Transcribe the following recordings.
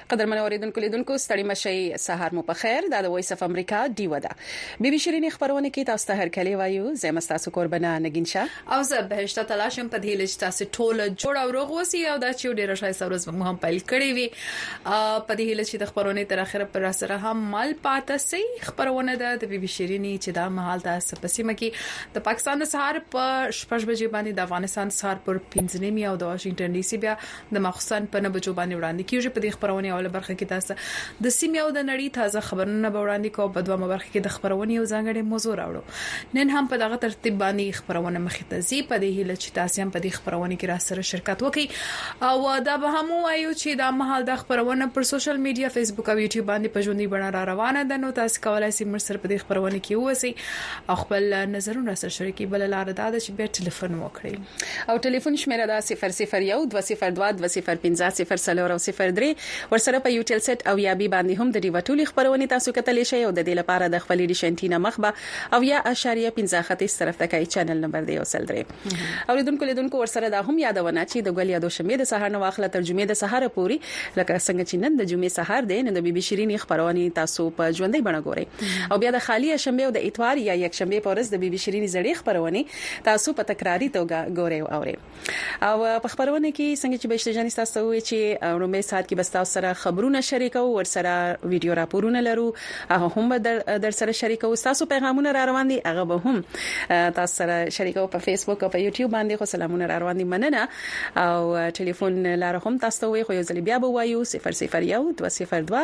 قدرمن اوریدونکو لیدونکو ستړي مشي سهار مو په خیر د وایس اف امریکا دیو ده بي بي شيرين خبرونه کې تاسو ته هر کلی وایو زم تاسو قربانه نگین شه او زه بهشته تلاشم په دې لچ تاسو ټول جوړ او روغ وسی او دا چې ډیره شای سورز مو هم پیل کړی وي په دې لچ د خبرونه تر اخره پر سره هم مال پاته سي خبرونه د بي بي شيرين چې دا مهال تاسو په سیمه کې د پاکستان د سهار په 6 بجې باندې د افغانستان سهار پر 15 او د واشنگټن ډي سي بیا د مخصوصن په 9 بجو باندې وړاندې کیږي په دې خبرونه اول برخه کې تاسو د سیمې او د نړۍ تازه خبرونه به وړاندې کوو په دوه برخه کې د خبرونه یو ځانګړي موضوع راوړو نن هم په دغه ترتیب باندې خبرونه مخې ته ځي په دې هیله چې تاسو هم په دې خبرونه کې را سره شرکت وکړي او دا به هم وایو چې دا مهال د خبرونه پر سوشل میډیا فیسبوک او یوټیوب باندې په ژوندۍ بڼه را روانه ده نو تاسو کولای شئ مرسته په دې خبرونه کې ووسی او خپل نظرونه سره شریکي بل لار ده چې به ټلیفون وکړي او ټلیفون شمیره ده 001 202 205 003 ورسره په یوټیل سټ او یا بي باندې هم د ریوټولي خبرونه تاسو کتلی شئ او د دې لپاره د خپل ډیشنټینا مخبه او یا اشاریه 15 طرف ته کوي چینل نمبر دی وسل درې اوریدونکو لیدونکو ورسره دا هم یادونه چې د ګل یادو شمې د سهار نو واخله ترجمه د سهار پوری لکه څنګه چې نن د جمعې سهار دی نن د بي بي شيرين خبرونه تاسو په ژوندۍ بڼه ګورئ او بیا د خالی شنبه او د اتوار یا یک شنبه په ورځ د بي بي شيرين زړې خبرونه تاسو په تکراری توګه ګورئ او اورئ او په خبرونه کې څنګه چې بهشته جان تاسو وی چې رومي سات کې بس تاسو سره خبرونه شریکو ور سره ویډیو راپورونه لرو هغه هم در سره شریکو تاسو پیغامونه را روان دي هغه به هم تاسو سره شریکو په فیسبوک او په یوټیوب باندې خو سلامونه را روان دي مننه او ټلیفون لاره هم تاسو وی خو یو ځل بیا به وایو 001 202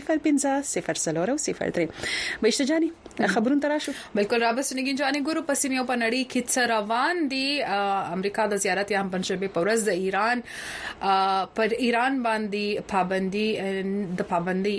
205 003 بهشته جان خبرونه تراشو بالکل رابس نگین جانې ګورو پسې یو په نړۍ کې څه روان دي امریکا د زیارت یا پنځبه پورز د ایران پر ایران باندې پابندي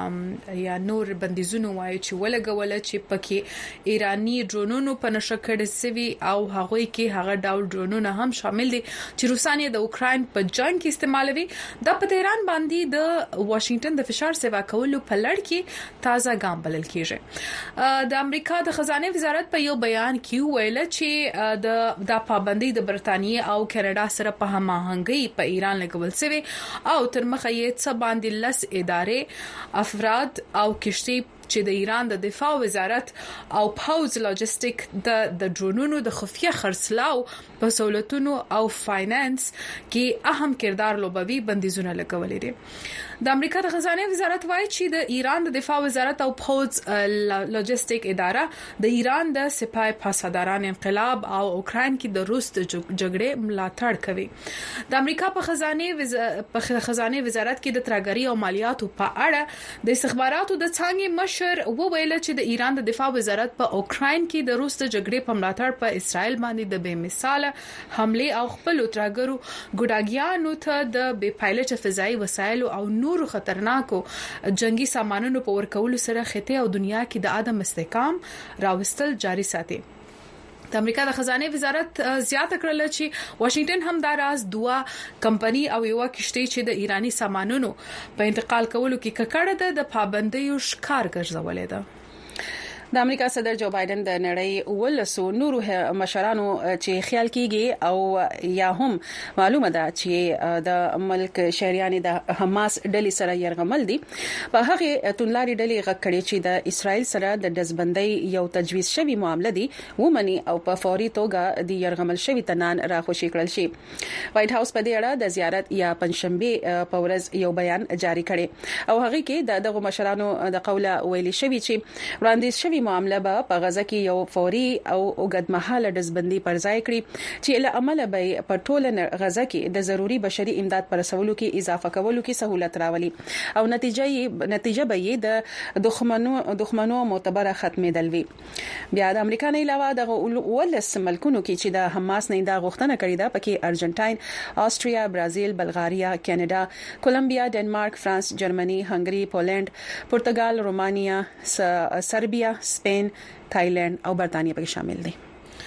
یا نور بندیزونه وایي چې ولګول چې پکې ایرانی ډرونونو په نشه کړي سوي او هغه کې هغه ډول ډرونونه هم شامل دي چې روسانه د اوکرين په جنگ کې استعمالوي د پتهران باندې د واشنگټن د فشار سیوا کولو په لړ کې تازه ګام بلل کیږي د امریکا د خزانه وزارت په یو بیان کې ویل چې د پابندي د برتانیې او کاناډا سره په هماهنګي په ایران لګول شوی او تر مخه یې څه باندې لس ادارې افراد او کشتي چې د ایران د دفاع وزارت او پاوز لاجستیک د ډرونونو د خفیه خرڅلاو په سہولتونو او فاینانس کې اهم کردار لوبوي بندیزونه لګولې دي د امریکا د خزانه وزارت وایي چې د ایران د دفاع وزارت او پاوز لاجستیک اداره د ایران د سپاه پاسداران انقلاب او اوکرين کې د روس د جګړې ملاتړ کوي د امریکا په خزانه وزارت کې د ترګری او مالیاتو په اړه د استخباراتو د څنګه مشر وویل چې د ایران د دفاع وزارت په اوکرين کې د روس د جګړې په ملاتړ په اسرائیل باندې د بے مثاله حمله او خپل ترګرو ګډاګیانو ته د بے پایلټ فضائي وسایل او نور خطرناکو جنگي سامانونو په ورکولو سره خطه او دنیا کې د عدم استحکام راوستل جاري ساتي د امریکا د خزانه وزارت زیاته کړل چې واشنگټن هم دا راز دوه کمپنی او یو کشتۍ چې د ایرانی سامانونو په انتقال کولو کې ککړه د پابندیو ښکار ګرځولې ده د امریکا صدر جو بایدن د نړۍ ولسو نورو مشرانو چې خیال کیږي او یا هم معلومه ده چې د ملک شهريان د حماس ډلې سره يرغمل دي په هغه تونلاري ډلې غکړي چې د اسرائیل سره د دزبندۍ یو تجویز شوی معاملې دي ومني او په فوري توګه د يرغمل شوی تنان راخوشي کړل شي وایټ هاوس په دې اړه د زیارت یا پنځشنبه په ورځ یو بیان جاری کړي او هغه کې دغه مشرانو د قوله ویلي شوی چې وړاندیز شوی معاملې به په غزه کې یو فوري او اوږدمهاله دزبندي پر ځای کړي چې له عمله به په ټوله غزه کې د ضروري بشري امداد پر رسولو کې اضافه کولو کې سہولت راولي او نتیجه به د دښمنو معتبره ختمېدل وي بیا د امریکا نه علاوه د ولس ملکونو کې چې د حماس نه دا غوښتنه کړې ده پکې ارجنټاین استرالیا برازیل بلغاریا کاناډا کولمبیا ډنمارک فرانس جرمني هنګري پولند پرتګال رومانیا سربیا سپین تایلند او برتانیې پکې شامل دي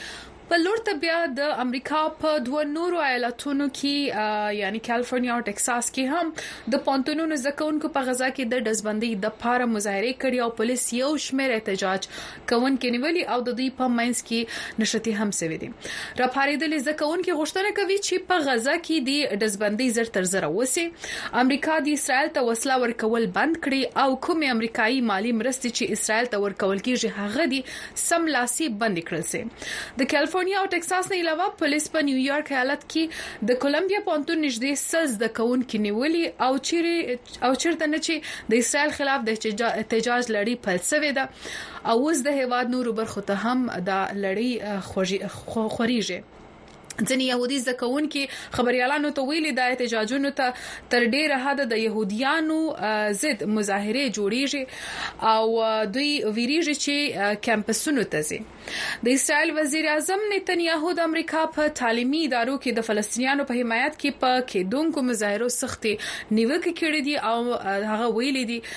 په لور ته بیا د امریکا په دوه نورو ایالتونو کې یعنی کالیفورنیا او ټکساس کې هم د پونتونونو زکونکو په غزا کې د دزبندۍ د پاره مظاهره کړي او پولیس یو شمېر احتجاج کوونکي نیولي او د دوی په منځ کې نشتی هم سوي دي. راپاریدلې زکونکي غوښتنه کوي چې په غزا کې د دزبندۍ زر تر زر وسی امریکا د اسرائیل ته وسله ورکول بند کړي او کومې امریکایي مالی مرستې چې اسرائیل ته ورکول کیږي هغه دي سملاسي بند کړل سي. د کالیفورنیا او ټکساس نه علاوه پولیس په نیویارک ایالت کې د کولمبیا پونتون نږدې سز د کونکو نیولي او چیرته نه چې د اسرائیل خلاف د احتجاج لړۍ پلسوي ده او اوس د هیواد نورو برخو ته هم د لړۍ خوريږي. ځینې يهودي زکونکي خبريالانو ته ویلي د احتجاجونو ته تر ډیره حد د يهوديانو ضد مظاهره جوړیږي او دوی ویریږي چې کمپسونو ته ځي. د اسرائیل وزیر اعظم نتنیاهو د امریکا په تعلیمي ادارو کې د فلسطینیانو په حمایت کې په کېدونکو مظاهرو سختي نیوکه کړې دي او هغه ویلي دي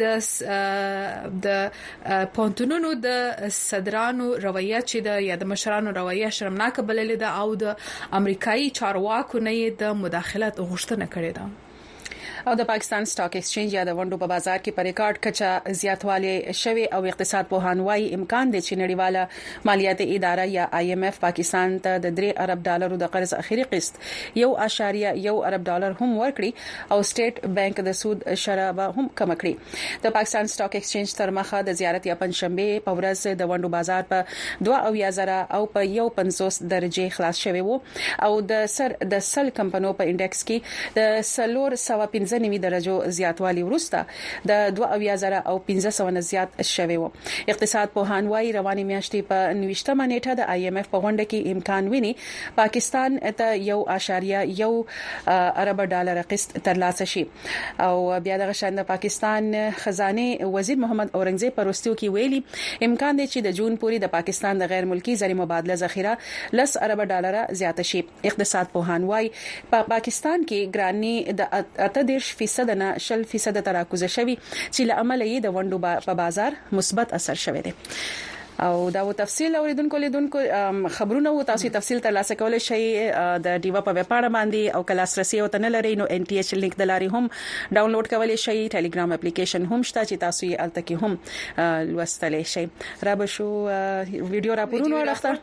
چې د پونتونونو د صدرانو رویه چې د مشرانو رویه شرمناک بللې ده او د امریکایي چارواکو نه د مداخلت غوښتنه کړې ده. او د پاکستان سټاک ایکسچینج یا د ونډو په بازار کې په ریکارډ کچا زیاتوالی شوی او اقتصاد پوهان وايي امکان دی چې نړیواله مالیاتي اداره یا IMF پاکستان ته د 3 ارب ډالرو د قرض اخیری قسط 1.1 ارب ډالر هم ورکړي او سټیټ بانک د سود شرابه هم کم کړي. د پاکستان سټاک ایکسچینج تر مخه د زیارت یا پنځشنبه په ورځ د ونډو بازار په 2.0 او په 1.50 درجه خلاص شوی وو او د سل کمپنیو په انډیکس کې د 4.15 درجو زیاتوالی ورسته د 2.0 او 1500 نه زیات شوی وو. اقتصاد پوهان وايي رواني میاشتې په 29مه نیټه د IMF په غونډه کې امکان ویني پاکستان ته 1.1 ارب ډالر قسط ترلاسه شي. او بیا د غشن پاکستان خزانه وزیر محمد اورنګزیب پروستیو کې ویلي امکان دی چې د جون پورې د پاکستان د غیر ملکی زری مبادله ذخیره 10 ارب ډالر زیات شي. اقتصاد پوهان وايي په پاکستان کې ګرانی د 8% نه 10% تراکوزه شوی چې لامل یې د ونډو په بازار مثبت اثر شوی دی. او دا و تفصیل اوریدونکو لیدونکو خبرونه و تاسو تفصیل ترلاسه کولای شئ د ډیوا په ویبپاڼه باندې او کلاسرسي او تنل لري نو NTH لینک د لاري هم ډاونلوډ کولای شئ. ټلګرام اپلیکیشن هم شته چې تاسو یې الته کې هم لوستلی شئ. را به شو ویډیو راپورونه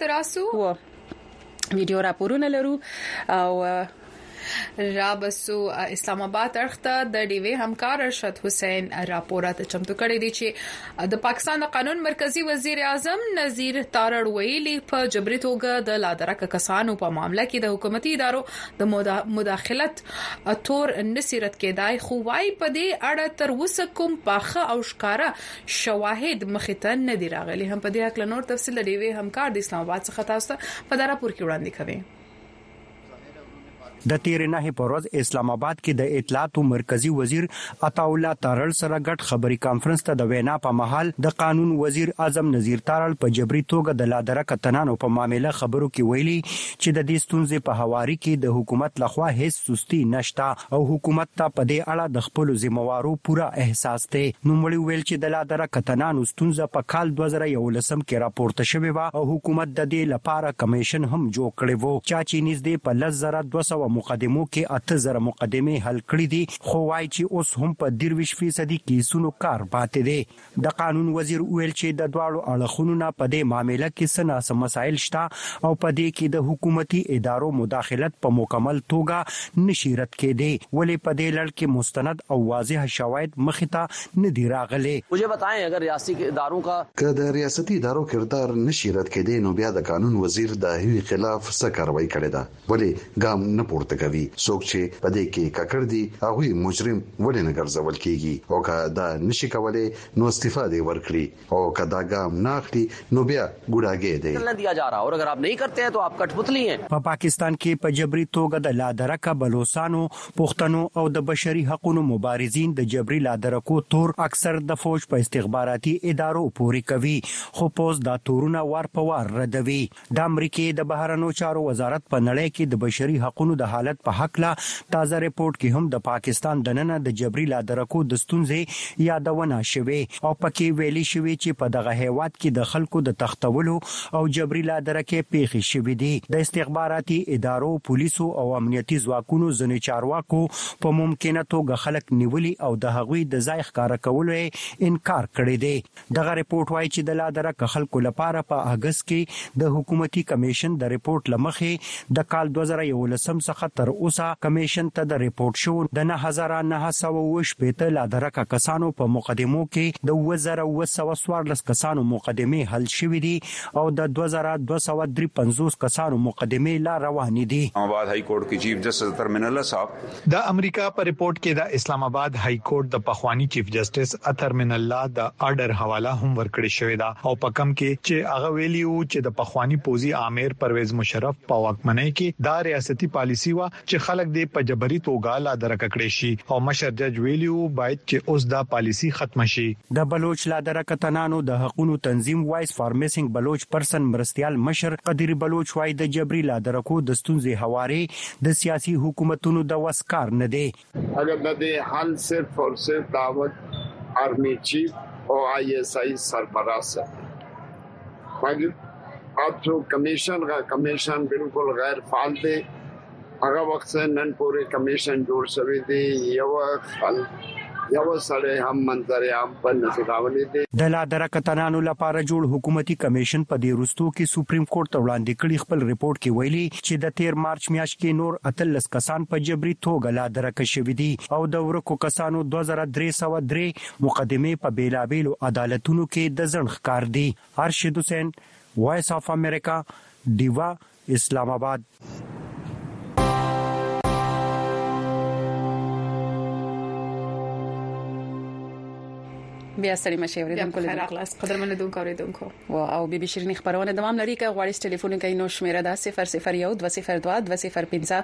ورته ویډیو راپورونه لرو او رابسو اسلام آباد اړخته د ډیوی همکار ارشد حسین راپورات چمتو کړی دی چې د پاکستان د قانون مرکزی وزیر اعظم نذیر تارړ ویلي په جبري توګه د لادرک کسانو په معاملې کې د حکومتي ادارو د مداخلت تور نصیرت کېدای خو وايي په دې اړه تر اوسه کوم پاخه او ښکارا شواهد مخته نه دی راغلي. هم په دې اړه نور تفصیل د ډیوی همکار د اسلام آباد څخه تاسو ته په راپور کې وړاندې کوي. د تیرې نه په ورځ اسلام آباد کې د اطلاعات مرکزی وزیر عطا الله تارړ سره ګډ خبري کانفرنس ته د وینا په محل د قانون وزیر اعظم نذیر تارړ په جبري توګه د لادرک تنانو په معاملې خبرو کې ویلي چې د دې ستونزې په حواري کې د حکومت لخوا هیڅ سستی نشته او حکومت ته په دې اړه د خپل ذمہوارو پورا احساس دی. نو مړي ویل چې د لادرک تنانو ستونزه په کال 2011 کې راپورته شوې و او حکومت د دې لپاره کمیشن هم جوړ کړی وو چې نږدې په 10200 مقدمو کې 8000 مقدمه حل کړې دي خو وايي چې اوس هم په 23% کیسونو کار پاتې دي. د قانون وزیر ویل چې د دواړو اړخونو نه په دې معاملې کې سناس مسائل شته او په دې کې د حکومتي ادارو مداخلت په مکمل توګه نشي رد کېدی ولې په دې لړ کې مستند او واضح شواهد مخته نه دی راغلي. مجھے بتائیں اگر ریاستی اداروں کا که د ریاستي ادارو کردار نشي رد کېدی نو بیا د قانون وزیر د هغې خلاف څه کاروایی کړې ده ولې ګام نه پورته کوي څوک چې په دې کې ککړ دي هغه مجرم ولې نه ګرځول کیږي او که دا نشي کولای نو استفاده ورکړي او که دا ګام نه اخلي نو بیا ګډاګې دی نه دیا جا رہا اور اگر آپ نہیں کرتے ہیں تو آپ کټپتلی ہیں. په پاکستان کې په جبري توګه د لادرک بلوچستانو پښتنو او د بشري حقوقو مبارزین د جبري لادرکو تور اکثر د فوج په استخباراتي ادارو پوري کوي خو پوز دا تورونه ور په ور ردوي. د امریکای د بهرنیو چارو وزارت په نړۍ کې د بشري حقوقو د د حالت په حق لا تازه ریپورت کې هم د پاکستان دننه د جبري لادرکو د ستونزې یادونه شوه او پکې ویلي شوی چې په دغه هیواد کې د خلکو د تختولو او جبري لادرکې پیښې شوې دي. د استخباراتي ادارو پولیسو او امنیتي ځواکونو ځنې چارواکو په ممکنه توګه خلک نیولي او د هغوی د ځای ښکار کولو انکار کړی دی. دغه ریپورت وايي چې د لادرک خلکو لپاره په اگست کې د حکومتي کمیشن د ریپورت لمخې د کال 2011 څخه تر اوسه کمیشن ته د ریپورت شو د 9920 لادرک کسانو په مقدمو کې د 2914 کسانو مقدمه حل شوې دي او د 2253 کسانو مقدمه لا روانې دي. اسلام آباد هائی کورٹ کې چیف جسټس ترمن الله صاحب د امریکا په ریپورت کې د اسلام آباد هائی کورٹ د پخوانی چیف جسټس ترمن الله د آرډر حواله هم ورکړی شوې ده او په کم کې چې هغه ویلیو چې د پخوانی پوزي عامر پرویز مشرف په واکمنۍ کې دا ریاستي پالیسی وا چې خلک دې په جبري توګه لادرک کړي شي او مشر جج ویلیو باید چې اوس دا پالیسی ختم شي. د بلوچ لادرک تنانو د حقوقو تنظیم وایس فار میسنګ بلوچ پرسن مرستيال مشر قدیر بلوچ وايي د جبري لادرکو د ستونزې حواله د سیاسي حکومتونو د وسکار نه دی. اگر د دې حل صرف اور صرف دعوت آرمی چیف اور ISI سربراہ سے اب جو کمیشن بالکل غیر فعال دی هغه وخت سے نن پورې کمیشن جوړ شوی دی یو سره هم منظر عام په نظر دي. د لادرک تنانو لپاره جوړ حکومتي کمیشن په دې وروستو کې سپریم کورټ ته وړاندې کړي خپل ریپورت کې ویلي چې د 13 مارچ میاشت کې نور 13 کسان په جبري توګه لادرک شوي دي او د ورکو کسانو 2303 مقدمه په بیلابیلو عدالتونو کې د ځنډ ښکار دي. ارشد حسین وایس اف امریکا دیوا اسلام آباد. بیا ستړي مشه اوریدونکو خیر اخلاص قدرمن اوریدونکو او بي بي شيرين خبرونه دوام لري که غواړئ ټلیفون کوي نو شمیره ده 001 202 205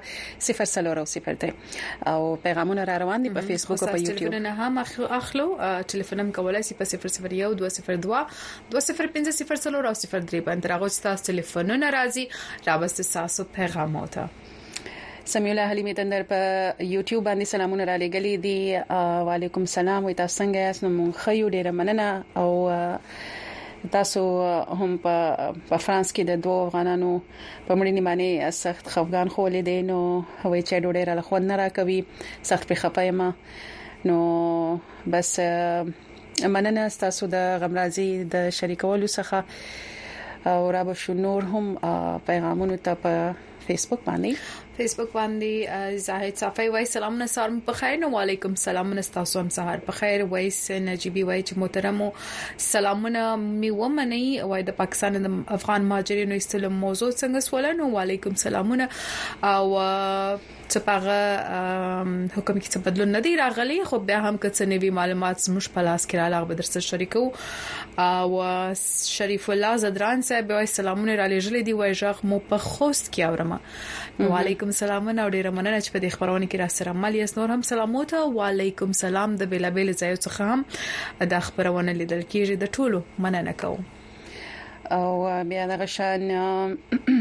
003 او پیغامونه را روان دي په فیسبوک او په یوټیوب. ټلیفونونه هم اخلو ټلیفون هم کولای شي په 001 202 205 003 باندې راغوښته تاسو ټلیفونونه راځي راوست تاسو پیغامات. سمیولا حلیمی تندر په یوټیوب باندې سلامونه را لګلې دي. وعلیکم السلام وي تاسو څنګه یاست؟ نو خیو ډیره مننه او تاسو هم په فرانس کې د دوه افغانانو په مړینې باندې سخت خفګان خولې دي نو هوی چې ډوډۍ را لخوا نه راکوي سخت په خپایم نو بس مننه تاسو د غمرازي د شریکولو څخه او را به شو نور هم پیغامونه ته په فیسبوک باندې زاهد صافی وای سلام نصار په خیر نو وعلیکم السلام نستاسو هم سحر په خیر وایس نجيبي وای چې محترم سلامونه می ومني وای د پاکستان د افغان مهاجرینو استلم موضوع څنګه سوالنو وعلیکم سلامونه او چپاغه حکم کې څه بدلون نه دی راغلی خو بیا هم کڅ نوی معلومات زموږ په لاس کې راغله به درسره شریکو او شریف الله زدران صاحب وای سلامونه را لېږلې دی وای ژغ مو په خوست کې اورم وعلیکم السلام او ډیره مننه چې په دې خبرونه کې را سره مل یې نور هم سلامات او وعلیکم السلام د بیلابل ځایو څخه هم د خبرونه لیدل کېږي د ټولو مننه کوم او بیا د غشان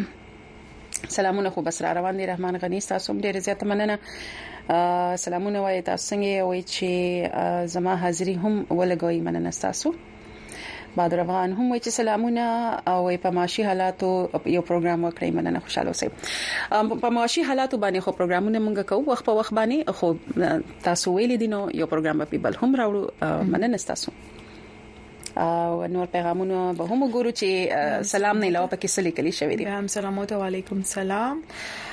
سلامونه خو بس را روان دي. رحمان غنی تاسو ډیره زیاته مننه سلامونه وای تاسو څنګه وای چې زما حاضری هم ولګوي مننه تاسو. بادر افغان هم وای چې سلامونه او په معاشي حالاتو یو پروګرام وکړی مننه خوشاله اوسئ. په معاشي حالاتو باندې خو پروګرامونه مونږ کوو وخت په وخت باندې خو تاسو ویل دي نو یو پروګرام په بل هم راوړو مننه تاسو او نور پیغامونه به هم ګورو چې سلام نه علاوه پکې سلی کلی شوی دی. هم سلامات علیکم السلام.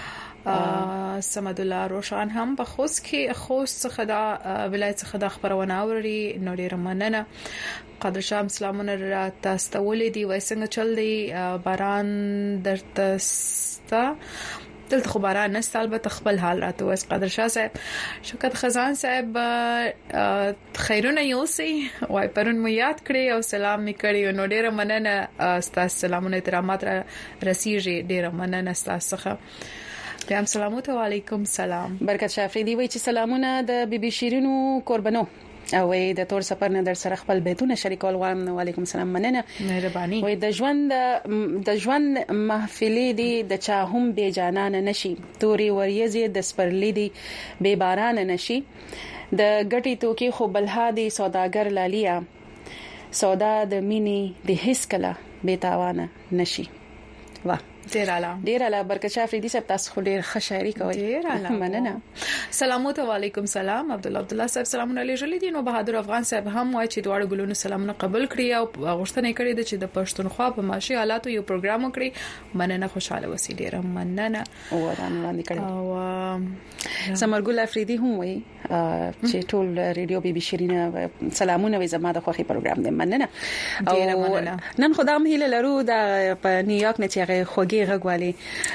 سمد الله روشان هم په خوست څخه دا ولایت څخه د خبرونه اوري نو ډیر مننه. قدر شام سلامونه را تاسو ته ولې دی وای څنګه چل دی باران درته ستا دلته خو باران نشته البته خپل حال راته وس. قدر شاه صاحب شوکت خزان صاحب خیرونه یوسي وای پرون مو یاد کړی او سلام می کړی نو ډیره مننه ستاسو سلامونه احترامات رسیږي ډیره مننه تاسو څخه. بیا سلامات علیکم سلام برکت شافری دی وای چې سلامونه د بي بي شیرینو قربانو او د تور سفر نه در سره خپل بیتونه شریکول غواړم. وعلیکم السلام، مننه، مهرباني. وای د ژوند محفلې دي د چا هم بے جانان نشي، توري وریځي د سپرلې دي بے باران نشي، د ګټي توکي خو بلها دي سوداګر لالیا، سودا د مینې د هیڅ کله بے تاوانه نشي. واه ډیر اعلی برکت افریدي صاحب، تاسو خو ډیر ښه شاعري کوئ. ډیر اعلی، مننه. سلامات علیکم. سلام عبد الله صاحب سلامونه علیه دي. نو بهادر افغان صاحب هم وایي چې دواړو ګلونو سلامونه قبول کړی او غوښتنه کړې ده چې د پښتونخوا په معاشي حالاتو یو پروګرام وکړي. مننه، خوشاله وسی. ډیر مننه. او وړاندې کړی. او سمرګل افریدي هم وایي چې ټول ریډیو بي بي شیرینه سلامونه وي، زما د خوخي پروګرام دی. مننه. او نن خدام هیله لرو د په نیویارک نه چې خوږی غوالي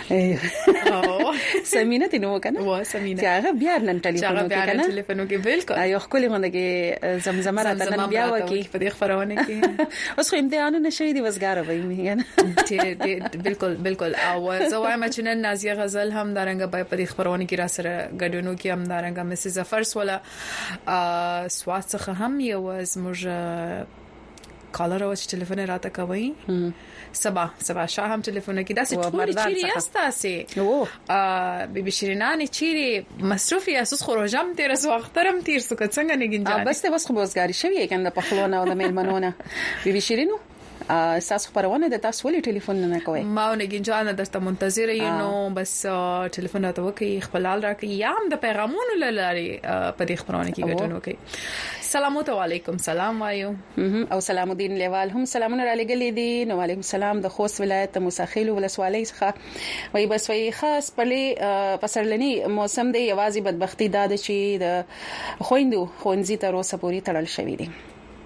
سمینه تینو کنه. وا سمینه چې هغه بیا نن ټلیفون کې بالکل یو خپل غونډه زمزمه راته نن بیا وکی په دې خبرونه کې اوس خو امتحانونه شوي دي وزګاره وای میګنه. بالکل. او زه وایم چې نن نازیه غزل هم دارنګ په دې خبرونه کې را سره ګډونو کې هم دارنګ مس ظفر ولا سواد څخه هم یو زموږ کالر او ټلیفون راته کوي. سبا شاه هم ټلیفون کې داسې ټول چیرې استاسي او بي بي شیرینانه چیرې مصروفي اساس خروجم تیر سو اخترم تیر سو څنګه نه گنجان بس خو بوزګاری شوی کنه په خلونه او د میلمنونه بي بي شیرینو اساس خبرونه د تاسو ولې ټلیفون نه کوي؟ ما ونګین جان درته منتظر یم. بس ټلیفون راته وکي، خپلال راکې یا هم د پیغامونو لاري په دې خبرونه کې ګټون وکي. سلامات علیکم. سلام وایو. او سلام الدین لیوال هم سلامونه را لګلې دي. نو علیکم السلام د خوست ولایت موسخیل ولسوالۍ څخه وای بس وای خاص پلي پسرلنی موسم دی، یوازې بدبختی دا ده چې د خويندو خونځي تر اوسه پوری تړل شوی دي.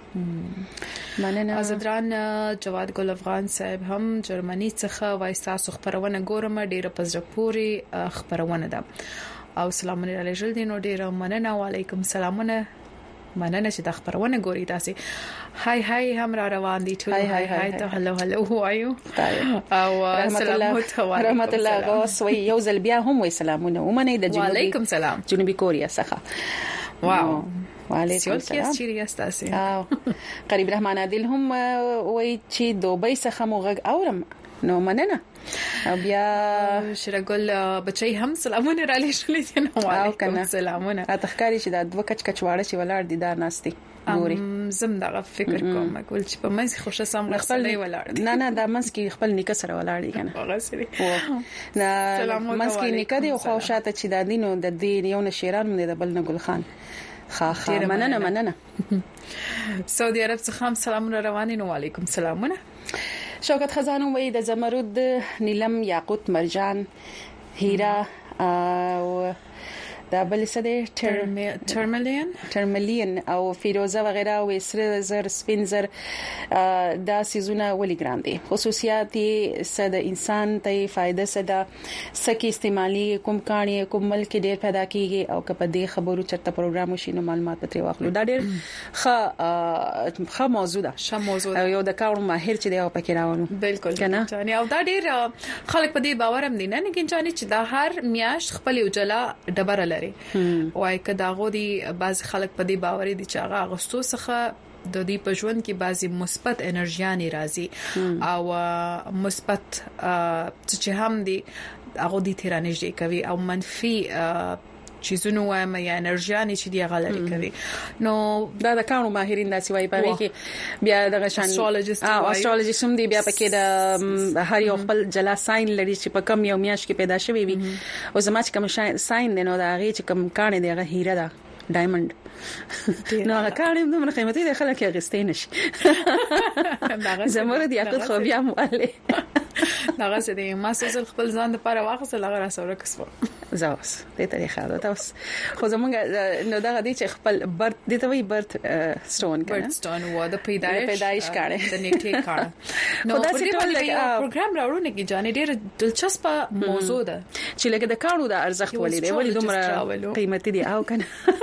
مننه. آزادران جواد ګل افغان صاحب هم جرمني څخه وای تاسو خبرونه ګورم، ډیره پزره پوری خبرونه ده او سلامونه علیه دي. نو ډیره مننه. وعلیکم سلامونه. مننه چې د خبرونه ګوري تاسو. هاي هم را روان دي ټول. هاي ته هلو وایو او سلامات رحمت الله غوس وي یو ځل بیا هم وي سلامونه ومنه د جنوبي. وعلیکم سلام. جنوبي کوریا څخه. واو. وعلیکم السلام. چیرې تاسو؟ قریب رحمان عادل هم وای چې دوبۍ څخه موږ اورم. نو مننه. بیا شرګل بچي هم سلامونه را لېږلې دي. نو وعلیکم سلامونه. اتخکاری چې د دوه کچواړه چې ولار دي دا ناشتي ګوري. زم دا فکر کوم کول چې په مې خوشا سم غسلې ولار. نه دا منس کې خپل نیکه سره ولار دي کنه. غسري. نه منس کې نیکه دی خو شاته چې د دینو د دې یو نشیران مې د بل نه ګل خان. خا مننه. سعودي عرب څخه هم سلامونه رواني. نو وعلیکم سلامونه. شوکت خزانو وای د زمرد، نیلم، یاقوت، مرجان، هیرا او دا بل څه دي ترملین او فیروزه وغیرہ او سره زر سپین زر دا سيزونه ولي ګران دي. خصوصیات یې صد انسان ته فائدہ صدا سکی استعمالي کوم کاني کوم ملک ډیر پیدا کیږي او کله دې خبرو چرته پروګرام وشي نو معلومات پتري واخلو. دا ډیر ښه موضوع ده. یو د کارو ماهر چې دی او پکې راوونو. بالکل کنه او دا ډیر خلک په دې باور هم دي نه کینچاني چې دا هر میاش خپل وجلا ډبره وای کدا غوډي بعض خلک په دې باور دي چې هغه غستو څخه د دې په ژوند کې بعضي مثبت انرژياني راځي او مثبت چې هم دي هغه دي تیرانه کوي او منفي چیزونه وایم یا انرژياني چې دی غلري کوي. نو دا د کانو ماهرین داسې وایي په کې بیا د غشان استرولوژیست هم دی بیا پکې د هر یو خپل جلا ساين لري چې په کم یو میاش کې پیدا شوی وي او زما چې کوم ساين دی نو دا هغه چې کوم کانه دی هغه هیره ده ډایموند. نو هغه کانه د قیمتي د خلک غستې نشي. زموږ د یاقوت خو بیا مواله دغه څه دی ما سوزل خپل ځان لپاره واخصه لغه را سره کسب زاوس دې طریقه ده تاسو خو زمونږ نو دغه دي چې خپل برت دې ته وی برت سټون کنه برت سټون و د پیدایش کاره د نیټه کاره. نو دا څه پروګرام راوړونه کې جانې ډېر دلچسپه موضوع ده چې لکه د کارو د ارزښت ولې دی ولې دومره قیمتي دی او کنه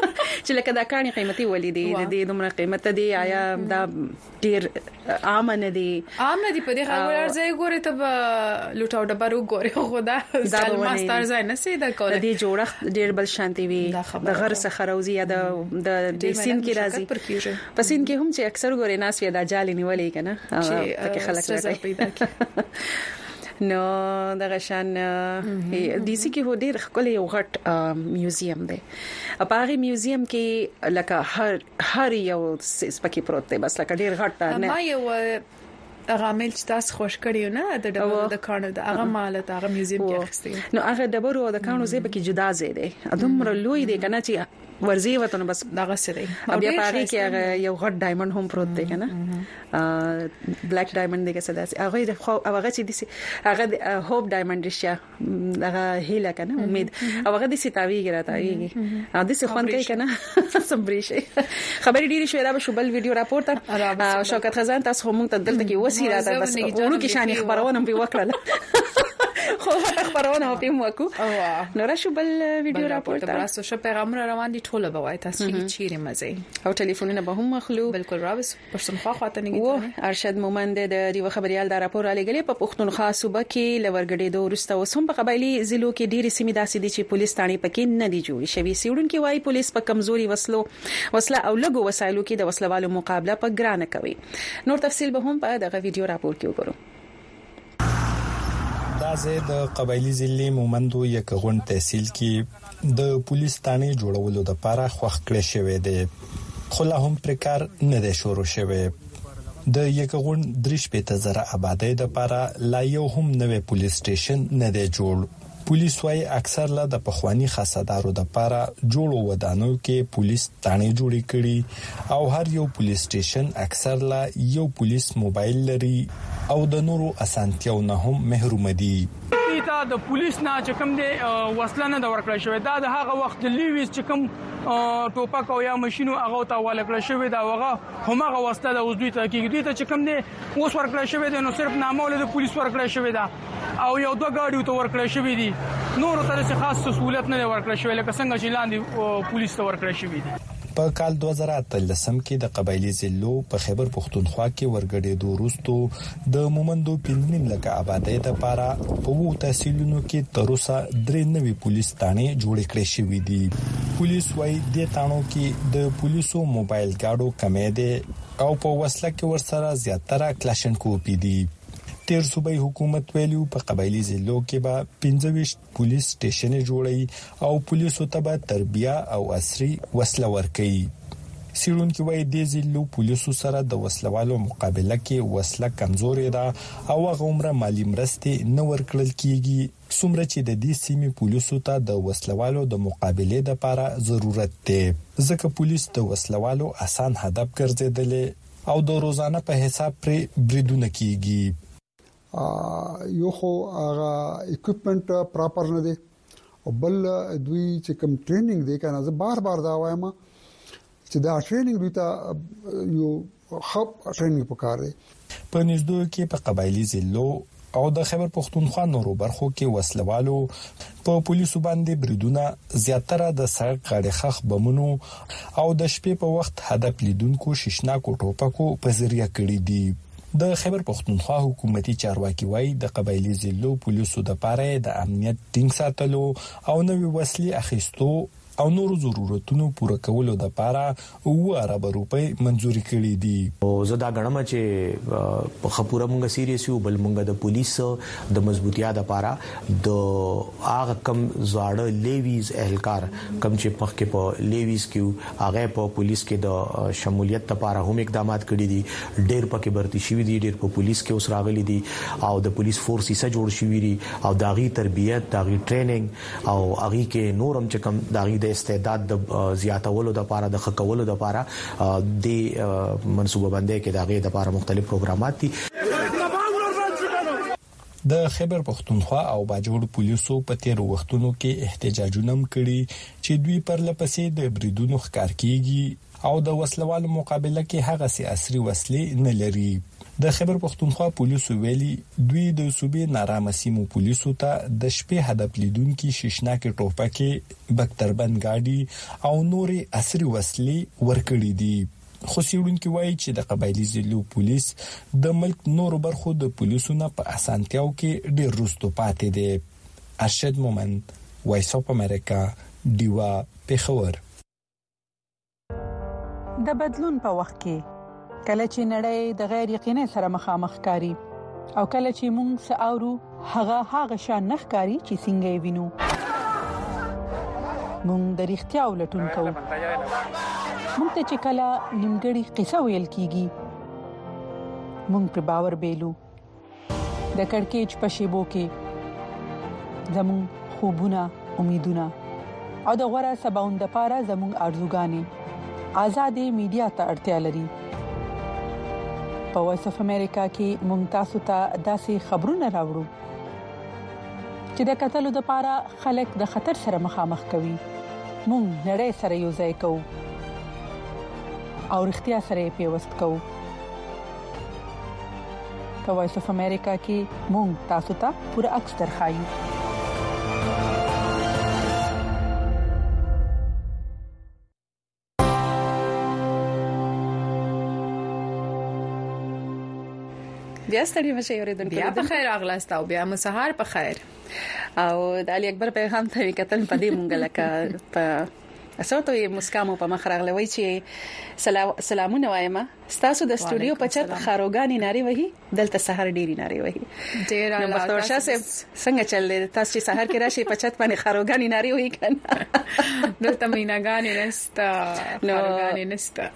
چې لکه دا کاني قیمتي ولې دي د دومره قیمت دي آیا دا ډیر عام نه دي په دې خبره ځای ګوري ته لوټاو ډبرو ګوري خدا ځل ماستر ځای نه سي د کوله دې جوړه ډیر بل شانتي وي د غر څخه راوځي یا د سین کې راځي په سین کې هم چې اکثر ګوري ناس وي دا جالي نیولې کنه پکې خلک راځي نو د غشان ډي سي کې هو ډیر خپل یو غټ میوزیم دی په هغه میوزیم کې لکه هر یو سپکی پروت دی بس لکه ډیر غټ نه ما یو غامل چې تاسو خوش کړیو نه د ډبرو د کانو د هغه مالت هغه میوزیم کې اخستي نو هغه ډبرو د کانو زیبه کې جدا زی دی ادمره لوی دی کنه چې ورزي وته نو بس دغه سره بیا پاره کې یو غټ ډایمنډ هم پروت دی کنه بلیک ډایمنډ دی که څه داسې هغه چې دي هغه هوپ ډایمنډ شي هغه هیله کنه امید هغه دي سیتاویږي راته دي څه خوان کوي کنه صبري شي خبري ډیری شوې را به شوبل ویډیو راپورټ شوکت خزان تاسو هم ته دلته کې وسی راته بس ورو کې شان خبرونه به وکړه خو خبرونه په موکو نو را شوبل ویډیو راپورټ تاسو شپ پیغام روان دي ټوله بوای تاسو چیرې مزه او ټلیفونونه به هم مخلو بالکل راوس پښتونخوا خاطر نه ارشد مومند د ریو خبريال دا راپور علی غلې په پښتونخوا صوبه کې لورګډې دوه ورسته وسوم په قبایلی ضلعو کې ډېری سیمې داسې دي چې پولیس تانی پکې نه دي جوړ شوی سیډون کې وای پولیس په کمزوري وسله او لګو وسایلو کې د وسلوالو مقابله په ګرانه کوي نور تفصیل به هم په دغه ویډیو راپور کې وګورو دا زه د قبایلی ضلع مومندو یکغون تحصیل کې د پولیس تانی جوړولو د لپاره خوښ کړی شوی دی خو لا هم پرکار نه دی شروع شوی د یکغون 3,000 آبادی د لپاره لا یو هم نوې پولیس سټیشن نه دی جوړ پولیس وايي اکثر لا د پخوانی خاصدارو د لپاره جوړو ودانو کې پولیس تانی جوړی کړي او هر یو پولیس سټیشن اکثر لا یو پولیس موبایل لري او د نورو اسانتیاو نه هم محروم دي دا د پولیس نه چې کوم دی وسله نه د ورکړل شوی دا د هغه وخت لیویس چې کوم ټوپک او یا ماشينو هغه ته ولکړل شوی دا هغه همغه وسله د اوس دوی ته کېږي دوی ته چې کوم دی اوس ورکړل شوی دی نو صرف نامول د پولیس ورکړل شوی دا او یو دوه گاډیو ته ورکړل شوی دي نور تر څه خاص سہولت نه ورکړل شوی لکه څنګه چې لاندې پولیس ته ورکړل شوی دي په کال 2013 کې د قبایلی ضلعو په خیبر پښتونخوا کې ورګډې دوروستو د مومندو 5 لک آبادی د لپاره په وو تحصیلونو کې تر اوسه 3 نوي پولیس تانی جوړ کړي شوی دي پولیس وايي د تانو کې د پولیسو موبایل گاډو کمې دي او په وسله کې ورسره زیاتره کلاشنکوپي دي تیر صوبای حکومت ویلو په قبایلی ضلعو کې به 25 پولیس سټیشن جوړي او پولیسو ته به تربیه او عصري وسله ورکړي سیرون کې وایي د ضلعو پولیسو سره د وسلوالو مقابله کې وسله کمزوري ده او غومره مالی مرستې نه ورکړل کیږي څومره چې د دې سیمې پولیسو ته د وسلوالو د مقابله لپاره ضرورت دی ځکه پولیس د وسلوالو آسان هدف ګرځیدل او د روزانه په حساب پر بریدونه کیږي یو خو هغه اکوپمنٹ پراپر نه دی او بل دوی چې کوم ټریننګ دی کنه زه بار دا وایم چې دا ټریننګ دوی ته یو خپ ټریننګ پکار دی په نږدې کې په قبایلی ضلعو او د خیبر پښتونخوا نورو برخو کې وسلوالو په پولیسو باندې بریدونه زیاتره د سړک غاړې خخ بمونو او د شپې په وخت هدف لیدونکو شیشناکو ټوپکو په ذریعہ کړی دي د خیبر پښتونخوا حکومتي چارواکي وایي د قبایلی ضلعو پولیسو د لپاره د امنیت ټینګ ساتلو او نوې وسلې اخیستو او نورو ضرورتونو پوره کولو د لپاره 2 ارب روپۍ منزوري کړې دي او زدا غړم چې په خپوره مونږه سیریس یو بل مونږه د پولیس د مضبوطیا د لپاره د هغه کم زړه لیویز اهلکار کم چې پخ کې په لیویز کې هغه په پولیس کې د شمولیت لپاره هم اقدامات کړي دي ډېر پکې برتي شوی دي ډېر په پولیس کې اوس راغلي دي او د پولیس فورس یې سره جوړ شوی دي او داغي تربیت داغي ټریننګ او هغه کې نورم چې کم داغي د استعداد د زیاتولو د لپاره د خکولو د لپاره د منصوبه بندۍ کې دغه د لپاره مختلف پروګرامات دي د خیبر پښتونخوا او باجوړ پولیسو په تیر وختونو کې احتجاجونه کړي چې دوی پر لپسې د بریدونو ښکار کیږي او د وسلوالو مقابله کې هغه سي عصري وسلې نه لري د خیبر پختونخوا پولیسو ویلي دوی د صوبې نارامه سیمو پولیسو ته د شپې هدف لیدونکو شیشناکي ټوپکې بکتربند گاډي او نورې عصري وسلې ورکړې دي خو سیډونکو وایي چې د قبایلی ضلعو پولیس د ملک نورو برخو د پولیسو نه په اسانتیاو کې ډیر وروسته پاتې دي ارشد مومند وایس اف امریکا دیوا پیښور د بدلون په وخت کې کله چې نړۍ د غیر یقیني سره مخامخ کاری او کله چې موږ ساورو هغه شان نخکاری چې څنګه وینو موږ د اړتیا ولټون کوو موږ ته چې کله نیمګړی قصه ویل کیږي موږ په باور بیلو د کڑکېچ په شیبو کې زموږ خوبونه امیدونه او د غوړه سباوند لپاره زموږ ارزوګانې آزادې میډیا ته اړتیا لري په وایس اف امریکا کې مونږ تاسو ته داسې خبرونه راوړو چې د قتل لپاره خلک د خطر سره مخامخ کوي مونږ نړۍ سره یو ځای کوو او اړتیا سره پیوست کوو په وایس اف امریکا کې مونږ تاسو ته پوره عکس درخایو بیا ستړي مشه اوریدونکو بیا په خیر اغلاست او بیا مسهار په خیر او د علي اکبر پیغام ته کتل پدې مونږ لکه په اساته مسکامو په مخ راغلوي چې سلامونه وایم تاسو د استودیو په چت خاروګانی ناری وਹੀ دلته سحر ډيري ناری وਹੀ ډیر نو مختار شاه څنګه چل تاسو چې سحر کې راشي په چت باندې خاروګانی ناری وਹੀ کنه دلته میناګانی نستا خاروګانی نستا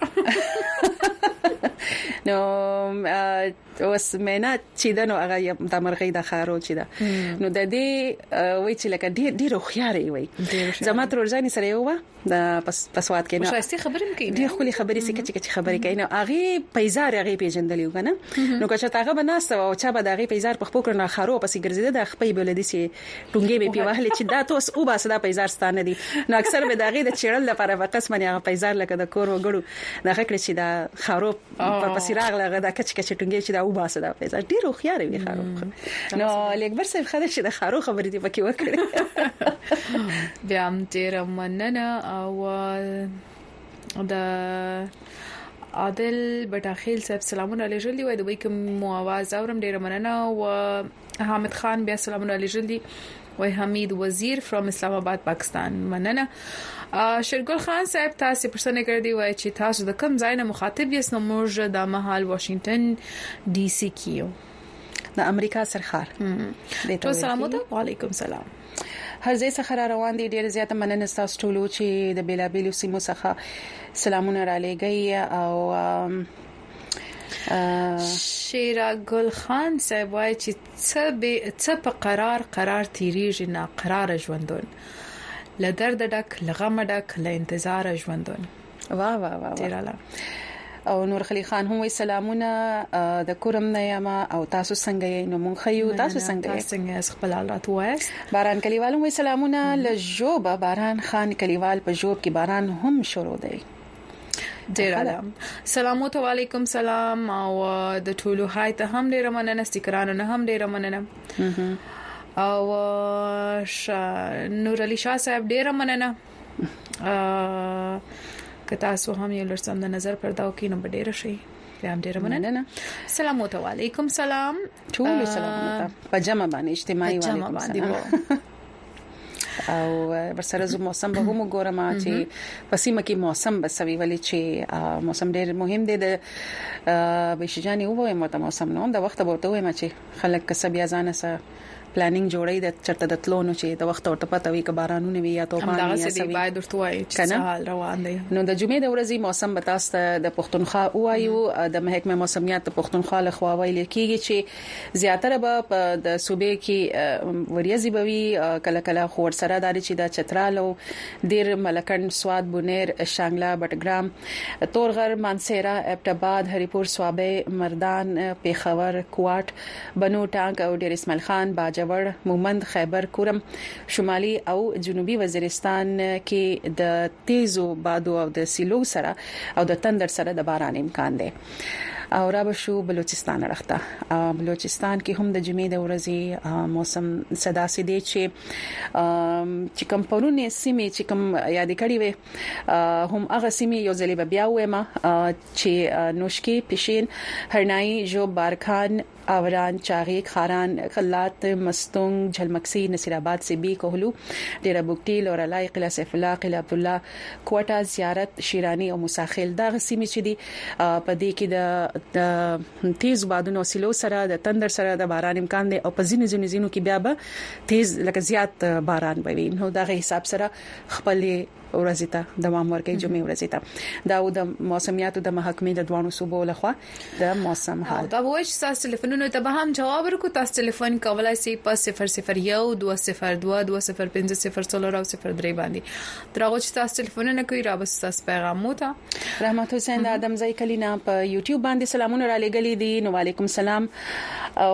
نو اوس مېنا چې دنو هغه د مرغۍ د خارو چې دا نو د دې وای چې لکه ډیر خواري وای زما تر ورځانی سره یو د پسواد کې نو شایسته خبرې کوي ډیر خولي خبرې سکه چې خبرې کوي نو هغه پیزار هغه پیژندلی وکنه نو که چې هغه بناسته او چې به هغه پیزار په خپل کړه خارو پسې ګرځیده د خپې بلدي سي ټونګې به پیوهلې چې دا توس او باسه دا پیزار ستانه دي نو اکثر به دغه د چیرل لپاره وقس منی هغه پیزار لکه د کور وګړو د خکړې چې دا خارو په پسې راغله دا کچ ټونګې چې دا او باسه دا پیزار ډیر خواري وي خارو نو اکبر صاحب خدای چې د خارو خبرې دی پکې وکړي بیا هم ډیر مننه او د عادل بټاخیل صاحب سلامونه علیکم دی وای د وای کوم आवाज اورم ډیر مننه او حامد خان بیا سلامونه علیکم دی وای حمید وزیر فرام اسلام آباد پاکستان مننه شرګل خان صاحب تاسو پرسنه کړی وای چې تاسو د کوم ځای نه مخاطب یاست نو موږ د محل واشنگټن ډي سي کیو د امریکا سرخار ټول سلامونه وعلیکم سلام هر ځای څخه روان دي ډیر زیاته مننه تاسو ټول چې د بیلابیلو سیمو څخه سلامونه را لېږي او شیراګل خان صاحب وای چې څه په قرار تیریږي نه قرار ژوندون ل درد ډک لغم ډک ل انتظار ژوندون واه واه واه ډیراله او نور خلی خان هم وی سلامونه د کورم نه یما او تاسو څنګه یې نو مونږ خیو تاسو څنګه یې خپل حالات وایست باران کلیوال وی سلامونه لجوب باران خان کلیوال په جوب کې باران هم شروع دی ډیر عالم سلامات علیکم سلام او د ټولو هاي ته هم ډیر مننه استقرانو نه هم ډیر مننه او نور علي شاه صاحب ډیر مننه که تاسو هم یو لړ سم د نظر پرداو کې نو ډیر شي هم ډیر مننه سلامات علیکم سلام ټول سلامونه پجامه باندې اجتماعي علیکم سلام او ورسره زو موسم به هم ګورم چې پسیمه کې موسم بسوي ولې چې موسم ډېر مهم دی د بشجاني وو مته موسم نو د وخت به ورته وایم چې خلک کسب یا ځان سره پلانینګ جوړي د چرته د تلونو چې د وخت ورته پته وي ک بارانونه وي یا توفان یا سوي باید ورته وایي چې حال روان دی نو د جمعې د ورځې موسم به تاسو د پښتونخوا وایو د محکمه موسمیات د پښتونخوا له خوا ویل کیږي چې زیاتره به د صوبې کې وریځي بوي کله کله خور سره داري چې د چترالو ډیر ملکن سواد بونیر شانګلا بټګرام تورغر مانسيرا ابټاباد هریپور سوابه مردان پیښور کوټ بنو ټانک او ډیر اسماعیل خان باجوړ مومند خیبر کورم شمالي او جنوبي وزیرستان کې د تیزو بادو او د سیلو سره او د تندر سره د باران امکان دی او را بشو بلوچستان راخته بلوچستان کې هم د جمعې د ورځې موسم صدا سي دي چې کوم پرونه سیمه چې کوم یاد کړی وي هم هغه سیمه یو ځلې بیا وېما چې نوشکی پښین هرنائی جو بارخان اوران چاغی خاران خلات مستونگ جھلمکسی نصیر آباد سے بی کوہلو ډیرا بوکټی لورلای قلعه سیف الله قلعه عبد الله کوټه زیارت شیرانی او مساخیل دا سیمه چې دي په دې کې د تیز بادونو سیلو سره د تندر سره د باران امکان دی او په ځینې ځینو کې بیا به تیز لکه زیات باران به وي نو دا حساب سره خپل ورځې ته دوام ورکړي جمعې ورځې ته دا د موسمیاتو د محکمې د دوانو صوبو لخوا د موسم حال دا وایي چې تاسو ټلیفونونو ته به هم جواب ورکړو تاسو ټلیفون کولای شئ په 001 202 205 003 باندې ترغه چې تاسو ټلیفونونه کوي را بس تاسو پیغامو ته رحمت حسین د ادم زئی کلینا په یوټیوب باندې سلامونه را لګلې دي نو وعلیکم السلام